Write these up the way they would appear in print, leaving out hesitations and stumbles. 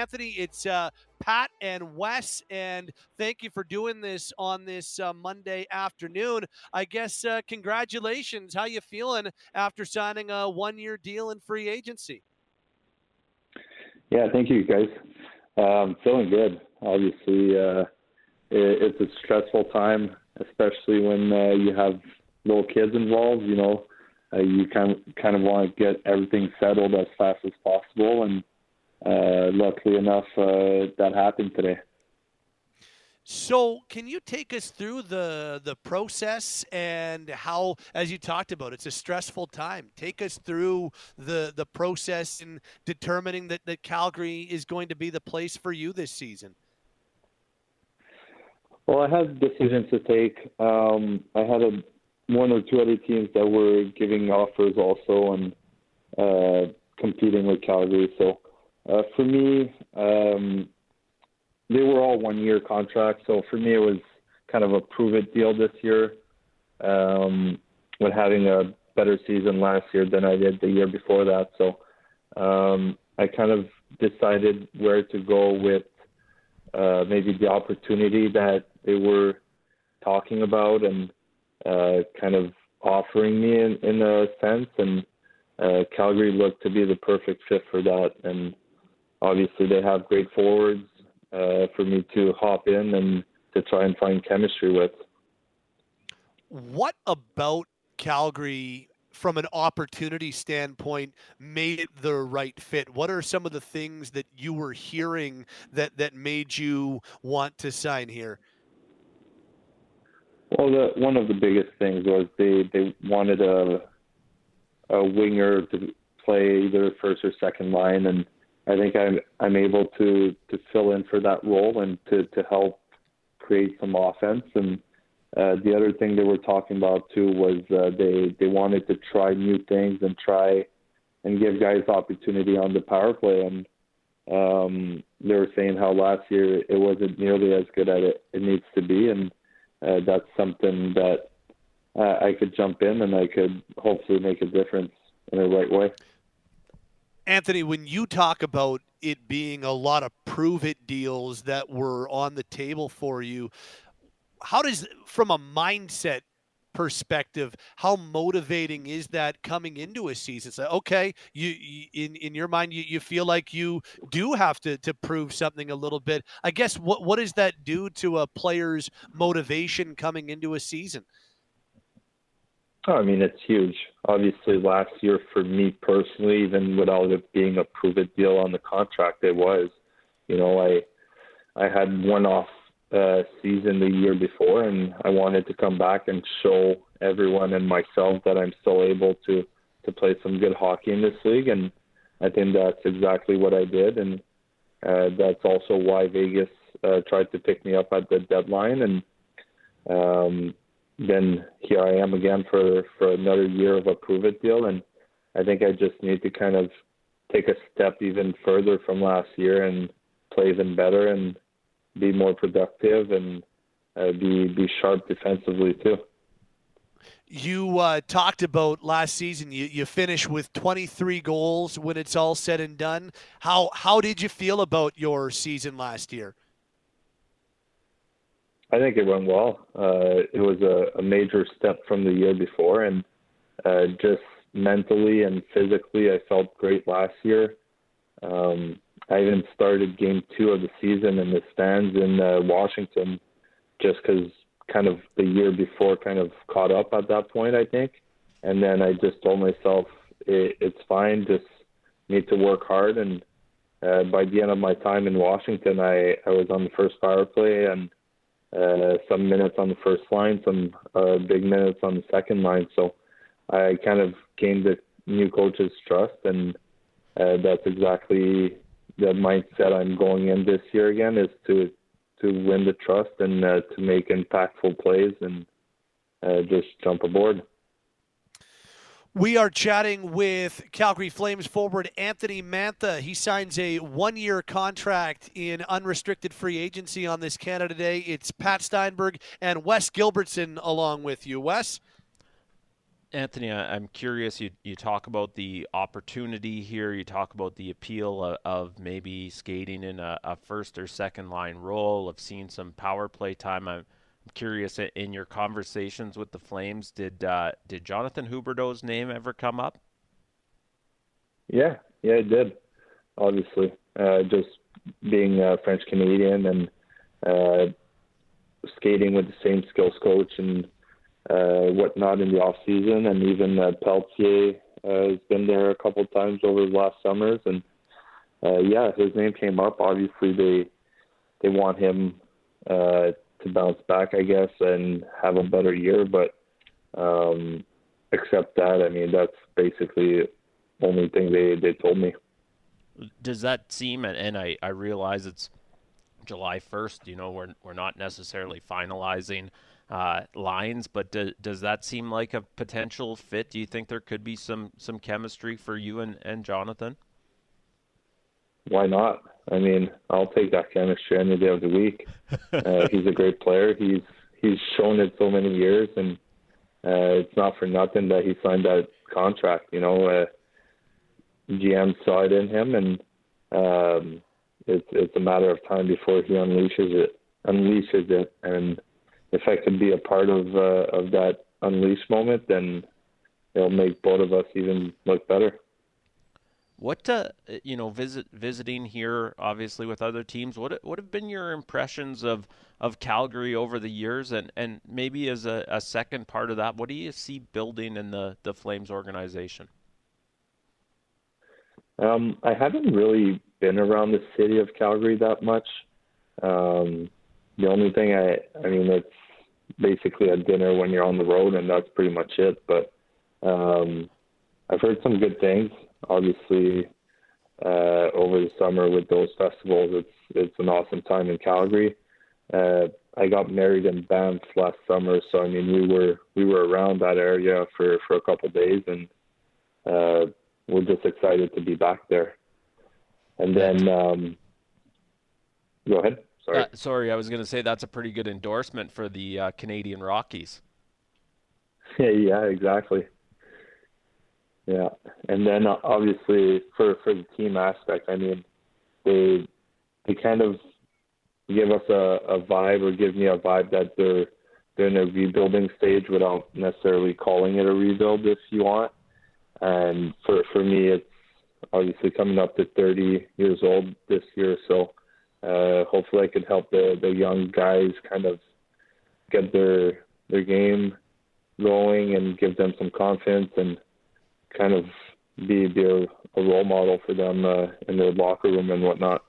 Anthony, it's Pat and Wes, and thank you for doing this on this Monday afternoon. I guess congratulations. How you feeling after signing a one-year deal in free agency? Yeah, thank you, guys. Feeling good. Obviously, it's a stressful time, especially when you have little kids involved. You kind of want to get everything settled as fast as possible, and luckily enough, that happened today. So, can you take us through the process and how, as you talked about, it's a stressful time. Take us through the process in determining that Calgary is going to be the place for you this season. Well, I had decisions to take. I had one or two other teams that were giving offers also and competing with Calgary. So for me, they were all one-year contracts. So for me, it was kind of a prove-it deal this year, with having a better season last year than I did the year before that. So I kind of decided where to go with maybe the opportunity that they were talking about and kind of offering me in a sense. And Calgary looked to be the perfect fit for that. And obviously they have great forwards for me to hop in and to try and find chemistry with. What about Calgary from an opportunity standpoint made it the right fit? What are some of the things that you were hearing that made you want to sign here? Well, one of the biggest things was they wanted a winger to play either first or second line, and I think I'm able to fill in for that role and to help create some offense. And the other thing they were talking about too was they wanted to try new things and try and give guys opportunity on the power play. And they were saying how last year it wasn't nearly as good as it needs to be, and that's something that I could jump in and I could hopefully make a difference in the right way. Anthony, when you talk about it being a lot of prove-it deals that were on the table for you, how does, from a mindset perspective, how motivating is that coming into a season? So, okay, you in your mind, you feel like you do have to prove something a little bit. I guess what does that do to a player's motivation coming into a season? Oh, I mean, it's huge. Obviously, last year for me personally, even without it being a prove-it deal on the contract, it was. I had one off season the year before, and I wanted to come back and show everyone and myself that I'm still able to play some good hockey in this league, and I think that's exactly what I did, and that's also why Vegas tried to pick me up at the deadline, and then here I am again for another year of a prove-it deal, and I think I just need to kind of take a step even further from last year and play even better and be more productive and be sharp defensively too. You talked about last season. You finished with 23 goals when it's all said and done. How did you feel about your season last year? I think it went well. It was a major step from the year before, and just mentally and physically, I felt great last year. I even started game 2 of the season in the stands in Washington, just because kind of the year before kind of caught up at that point, I think. And then I just told myself, it's fine, just need to work hard. And by the end of my time in Washington, I was on the first power play and some minutes on the first line, some big minutes on the second line. So I kind of gained the new coach's trust, and that's exactly the mindset I'm going in this year again, is to win the trust and to make impactful plays and just jump aboard. We are chatting with Calgary Flames forward Anthony Mantha. He signs a one-year contract in unrestricted free agency on this Canada Day. It's Pat Steinberg and Wes Gilbertson along with you. Wes? Anthony, I'm curious. You talk about the opportunity here. You talk about the appeal of maybe skating in a first or second line role, of seeing some power play time. I'm curious, in your conversations with the Flames, did Jonathan Huberdeau's name ever come up? Yeah, yeah, it did. Obviously, just being French Canadian and skating with the same skills coach and whatnot in the off season, and even Pelletier has been there a couple of times over the last summers, and yeah, his name came up. Obviously, they want him to bounce back, I guess, and have a better year. But except that, I mean, that's basically the only thing they told me. Does that seem, and I realize it's July 1st, we're not necessarily finalizing lines, but does that seem like a potential fit? Do you think there could be some chemistry for you and Jonathan? Why not? I mean, I'll take that chemistry any day of the week. He's a great player. He's shown it so many years, and it's not for nothing that he signed that contract. GM saw it in him, and it's a matter of time before he unleashes it. And if I could be a part of that unleash moment, then it'll make both of us even look better. What visiting here, obviously with other teams, what have been your impressions of Calgary over the years, and maybe as a second part of that, what do you see building in the Flames organization? I haven't really been around the city of Calgary that much. The only thing I mean, it's basically a dinner when you're on the road, and that's pretty much it. But I've heard some good things. Obviously, over the summer with those festivals, it's an awesome time in Calgary. I got married in Banff last summer, so I mean we were around that area for a couple of days, and we're just excited to be back there. And then, go ahead. Sorry. Sorry, I was going to say that's a pretty good endorsement for the Canadian Rockies. Yeah, exactly. Yeah, and then obviously for the team aspect, I mean, they kind of give us a vibe, or give me a vibe, that they're in a rebuilding stage without necessarily calling it a rebuild, if you want. And for me, it's obviously coming up to 30 years old this year, so hopefully I could help the young guys kind of get their game going and give them some confidence, and kind of be a role model for them in their locker room and whatnot.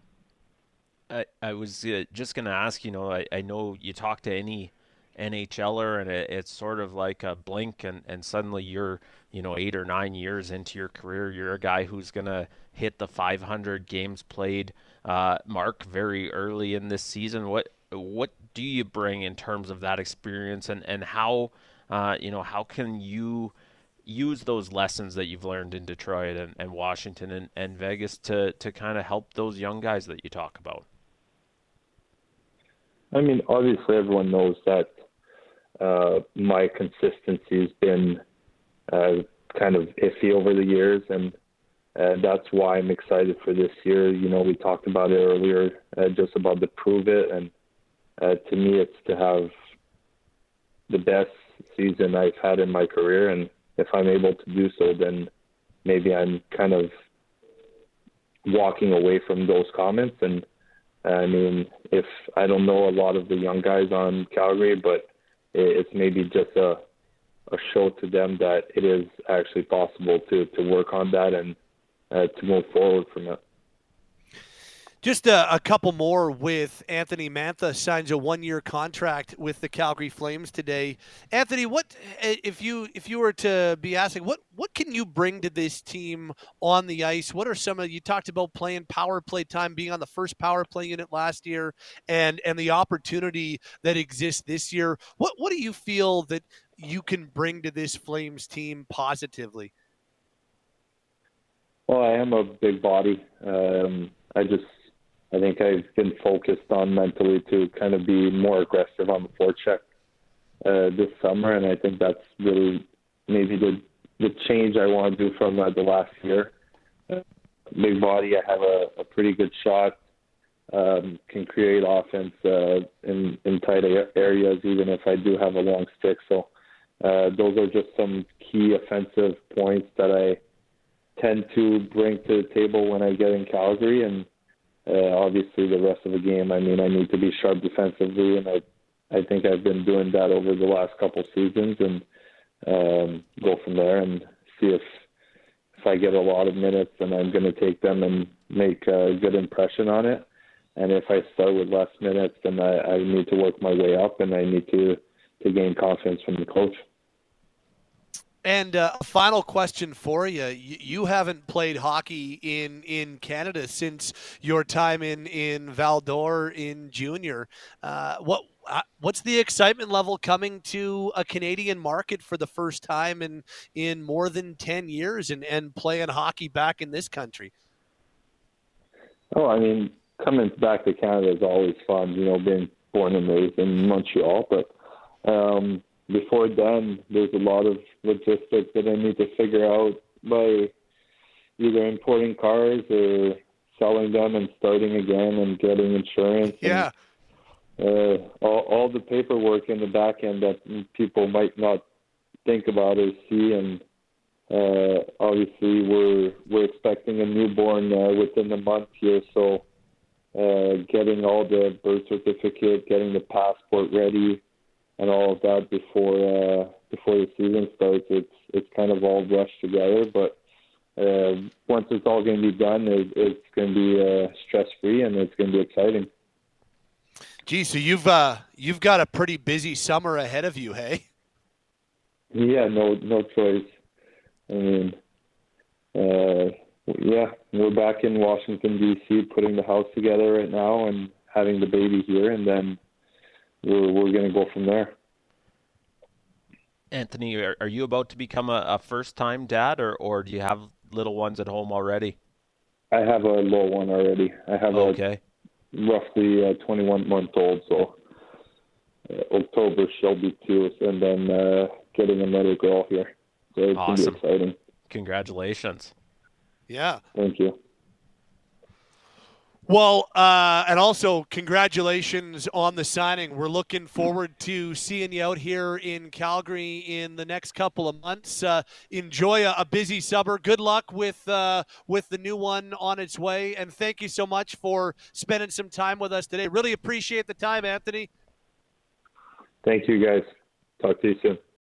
I was just going to ask, I know you talk to any NHLer, and it's sort of like a blink, and suddenly you're 8 or 9 years into your career, you're a guy who's going to hit the 500 games played mark very early in this season. What do you bring in terms of that experience, and how how can you use those lessons that you've learned in Detroit and Washington and Vegas to kind of help those young guys that you talk about? I mean, obviously everyone knows that my consistency has been kind of iffy over the years, and that's why I'm excited for this year. We talked about it earlier, just about the prove it, and to me it's to have the best season I've had in my career, and if I'm able to do so, then maybe I'm kind of walking away from those comments. And I mean, if I don't know a lot of the young guys on Calgary, but it's maybe just a show to them that it is actually possible to work on that and to move forward from it. Just a couple more with Anthony Mantha signs a 1-year contract with the Calgary Flames today. Anthony, what if you were to be asking what can you bring to this team on the ice? What are some of, you talked about playing power play time, being on the first power play unit last year, and the opportunity that exists this year. What do you feel that you can bring to this Flames team positively? Well, I am a big body. I think I've been focused on mentally to kind of be more aggressive on the forecheck this summer, and I think that's really maybe the change I want to do from the last year. Big body, I have a pretty good shot. Can create offense in tight areas, even if I do have a long stick. So those are just some key offensive points that I tend to bring to the table when I get in Calgary. And obviously the rest of the game, I mean, I need to be sharp defensively, and I think I've been doing that over the last couple seasons, and go from there and see if I get a lot of minutes, and I'm going to take them and make a good impression on it. And if I start with less minutes, then I need to work my way up, and I need to gain confidence from the coach. And a final question for you. You haven't played hockey in Canada since your time in Val-d'Or in junior. What's the excitement level coming to a Canadian market for the first time in more than 10 years and playing hockey back in this country? Oh, I mean, coming back to Canada is always fun, being born and raised in Montreal. But before then, there's a lot of logistics that I need to figure out by either importing cars or selling them and starting again and getting insurance. Yeah. And, all the paperwork in the back end that people might not think about or see. And obviously, we're expecting a newborn within the month here, so getting all the birth certificate, getting the passport ready, and all of that before the season starts. It's kind of all rushed together, but once it's all going to be done, it's going to be stress-free, and it's going to be exciting. Gee, so you've got a pretty busy summer ahead of you, hey? Yeah, no choice. I mean, we're back in Washington, D.C., putting the house together right now and having the baby here, and then we're going to go from there. Anthony, are you about to become a first-time dad, or do you have little ones at home already? I have a little one already. I have okay. Roughly 21-month-old, so October she'll be 2, and then getting another girl here. So it's Awesome. going to be exciting. Congratulations. Yeah. Thank you. Well, and also congratulations on the signing. We're looking forward to seeing you out here in Calgary in the next couple of months. Enjoy a busy summer. Good luck with the new one on its way. And thank you so much for spending some time with us today. Really appreciate the time, Anthony. Thank you, guys. Talk to you soon.